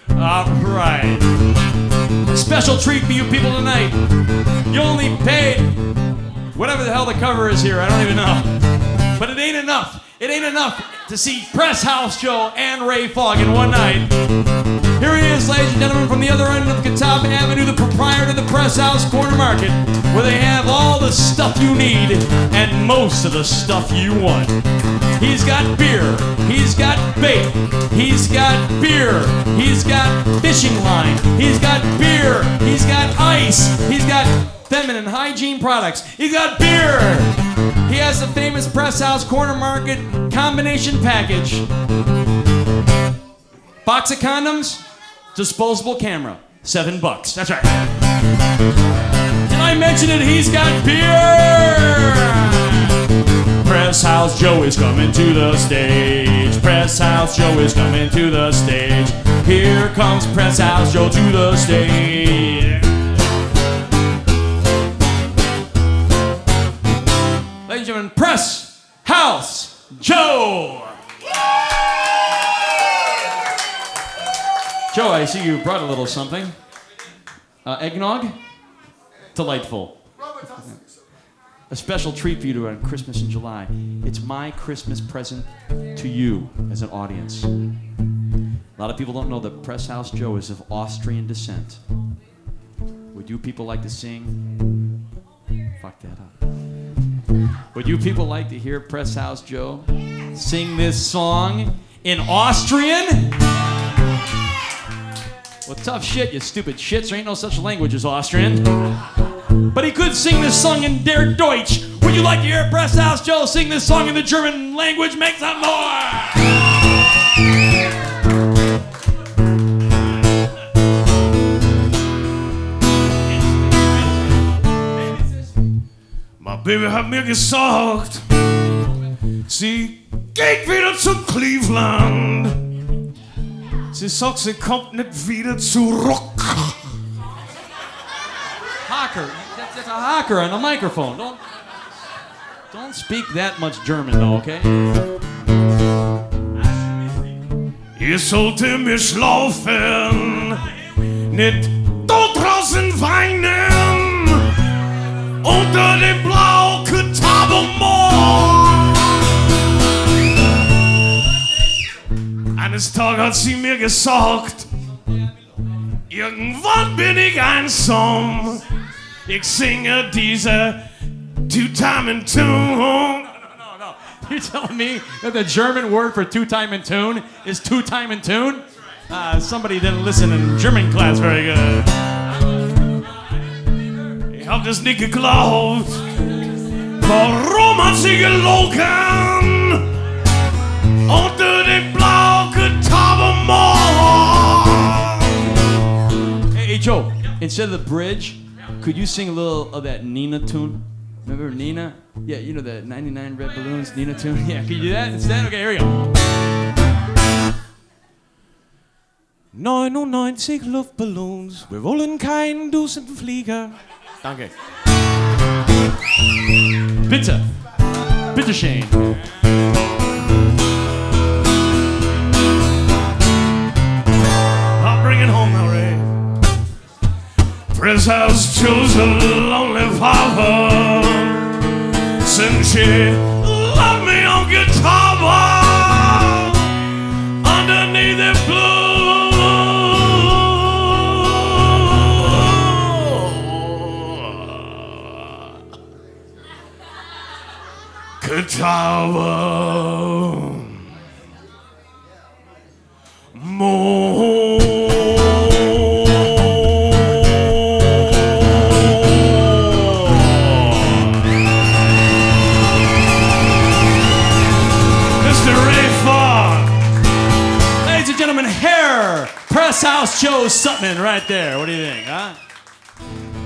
All right. A special treat for you people tonight. You only paid whatever the hell the cover is here. I don't even know. But it ain't enough. It ain't enough to see Press House Joe and Ray Fogg in one night. Here he is, ladies and gentlemen, from the other end of Catawba Avenue, the proprietor of the Press House Corner Market, where they have all the stuff you need and most of the stuff you want. He's got beer, he's got bait, he's got beer, he's got fishing line, he's got beer, he's got ice, he's got feminine hygiene products, he's got beer. He has the famous Press House Corner Market combination package. Box of condoms, disposable camera, $7. That's right. Did I mention it? He's got beer! Press House Joe is coming to the stage. Press House Joe is coming to the stage. Here comes Press House Joe to the stage. Ladies and gentlemen, Press House Joe! Joe, I see you brought a little something. Eggnog? Delightful. A special treat for you on Christmas in July. It's my Christmas present to you as an audience. A lot of people don't know that Press House Joe is of Austrian descent. Would you people like to sing? Fuck that up. Would you people like to hear Press House Joe sing this song in Austrian? Well, tough shit, you stupid shits. There ain't no such language as Austrian. But he could sing this song in Der Deutsch. Would you like to hear Press House Joe sing this song in the German language? Make some more! My Baby hat mir gesagt, sie geht wieder zu Cleveland. Sie sagt, sie kommt nicht wieder zurück. Hocker. That's a hocker on a microphone. Don't speak that much German, though, okay? Ihr solltet mich laufen, nicht dort draußen weinen, unter dem blauen Catawba-Moor. Eines Tages hat sie mir gesagt, irgendwann bin ich einsam. Ich singe diese Two-Time in Tune. No. You're telling me that the German word for two-time in tune is two-time in tune? Somebody didn't listen in German class very good. Ich hab das nicht geglaubt. Warum hat sie gelogen? Unter dem blauen Catawba-Moor. Hey, Joe, instead of the bridge, could you sing a little of that Nina tune? Remember Nina? Yeah, you know the 99 Red Balloons Nina tune? Yeah, can you do that instead? Okay, here we go. 99 Luftballons, wir wollen keinen dusenden Flieger. Danke. Bitte. Bitte schön. I'll bring it home now, Ray. Press House chose a lonely father since she loved me on guitar underneath the blue Catawba moon. Ladies and gentlemen, Press House Joe Sutton right there. What do you think, huh?